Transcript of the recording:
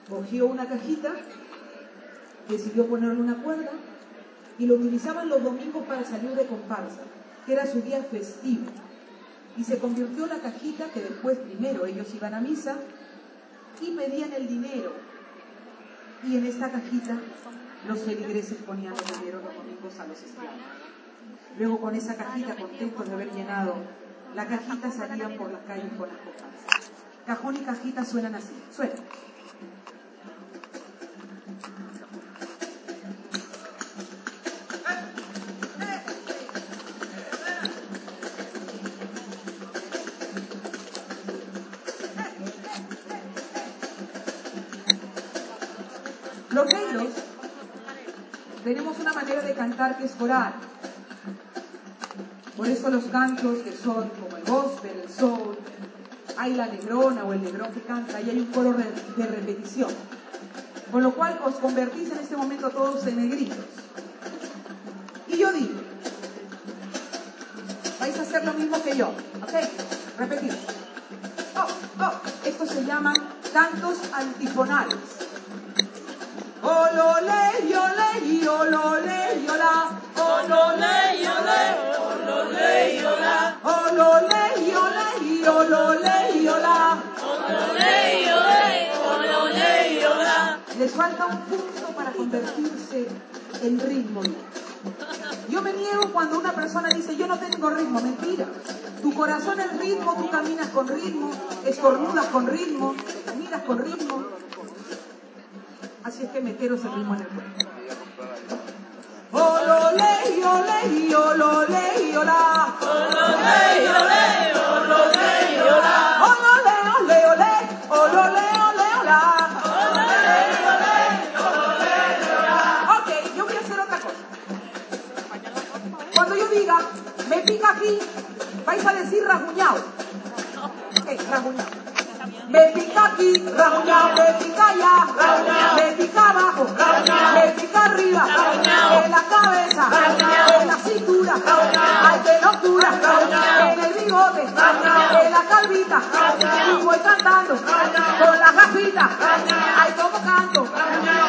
Cogió una cajita, decidió ponerle una cuerda y lo utilizaban los domingos para salir de comparsa, que era su día festivo. Y se convirtió en la cajita que después, primero, ellos iban a misa y pedían el dinero. Y en esta cajita los feligreses ponían los dineros los domingos a los esclavos. Luego con esa cajita, contentos de haber llenado la cajita, salían por las calles con las comparsas. Cajón y cajita suenan así, suenan. Los negros tenemos una manera de cantar que es coral. Por eso los cantos que son como el gospel, el soul, hay la negrona o el negrón que canta y hay un coro de repetición. Con lo cual os convertís en este momento todos en negritos. Y yo digo, vais a hacer lo mismo que yo, ¿ok? Repetir. Oh, oh. Esto se llama cantos antifonales. Olole, yole, olole, yola. Olole, yole, olole, yola. Olole, yole, olole, yola. Olole, yole, olole, yola. Les falta un punto para convertirse en ritmo. Yo me niego cuando una persona dice, yo no tengo ritmo. Mentira. Tu corazón es ritmo, tú caminas con ritmo, estornudas con ritmo, miras con ritmo. Así es que meteros el ritmo en el cuerpo. Olole, ole, olole, ola. Olole, ole, olole, ola. Olole, ole, ole, olole, ole, ola. Olole, ole, olole, ola. Ok, yo voy a hacer otra cosa. Cuando yo diga, me pica aquí, vais a decir rasguñado. Ok, rasguñado. Me pica aquí, rasguñado, me pica allá, rasguñado, me pica abajo, rasguñado, me pica arriba, rasguñado, en la cabeza, rasguñado, en la cintura, rasguñado, ay qué locura, rasguñado, en el bigote, rasguñado, en la calvita, rasguñado, y voy cantando, rasguñado, con las gafitas, rasguñado, ay como canto, rasguñado.